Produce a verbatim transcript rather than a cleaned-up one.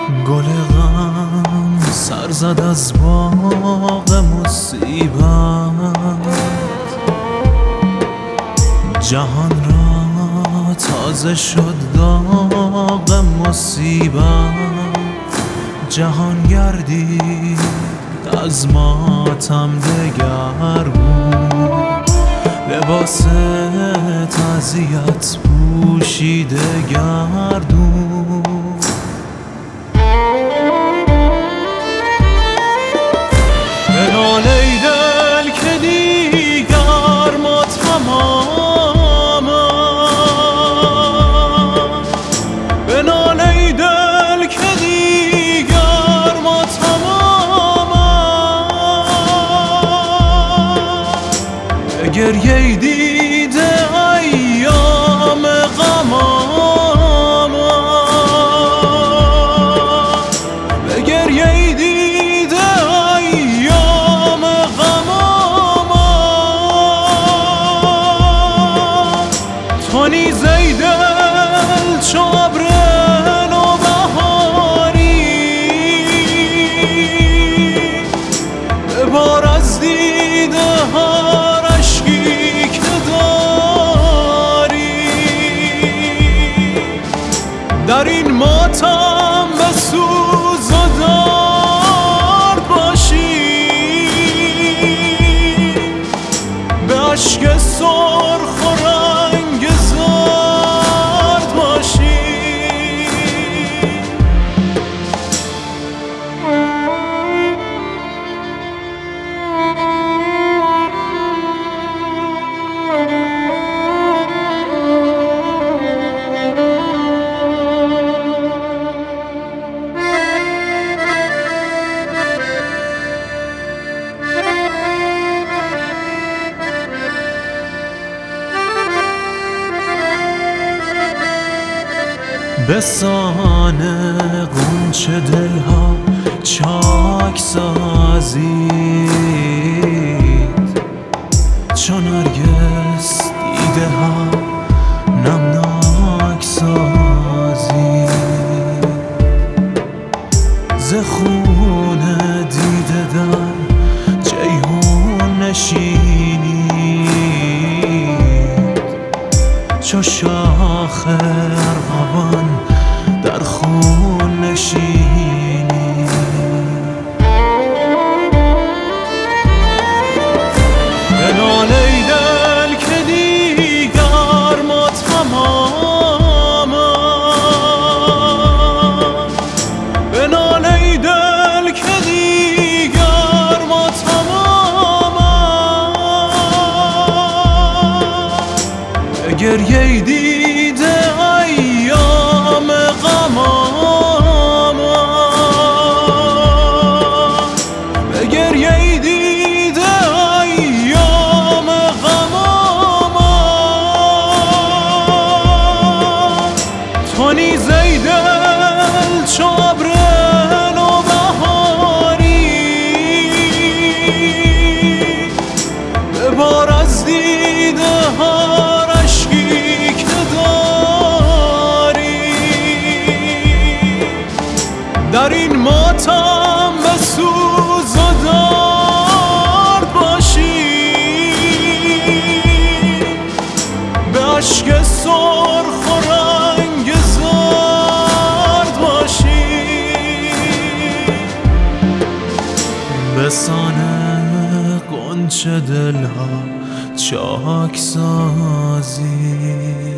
گل غم سر زد از باغ مصیبت، جهان را تازه شد داغ مصیبت. جهان گردید از ماتم دگر بود، لباس تعزیت پوشیده گردون. بنال ای دل که دیگر ما تمامم، بنال ای دل که دیگر ما تمامم. به گریه دیده ایام غمام، به گریه دیده ایام غمام. تو نیز ای دل چو ابر نوبهاری، ببار از دیده هر اشکی که داری. در این ماتم بسوز و درد باشی، به اشک سرخ و رنگ زرد باشی. بسان غنچه دلها چاک سازید، چون نرگس دیده ها نمناک سازید. ز خون دیده در جیحون نشینید، چو شاخ ارغوان در خون نشینی. بنال ای دل که دیگر ما تمامم، بنال ای دل که دیگر ما تمامم. به گریه دیده ایام غمام، به گریه دیده ایام غمام. تو نیز ای دل چو ابر نوبهاری، ببار از دیده هر اشکی که داری. در این ماتم بسوز و درد باشی، به اشک سرخ و رنگ زرد باشی. بسان غنچه دلها چاک سازی.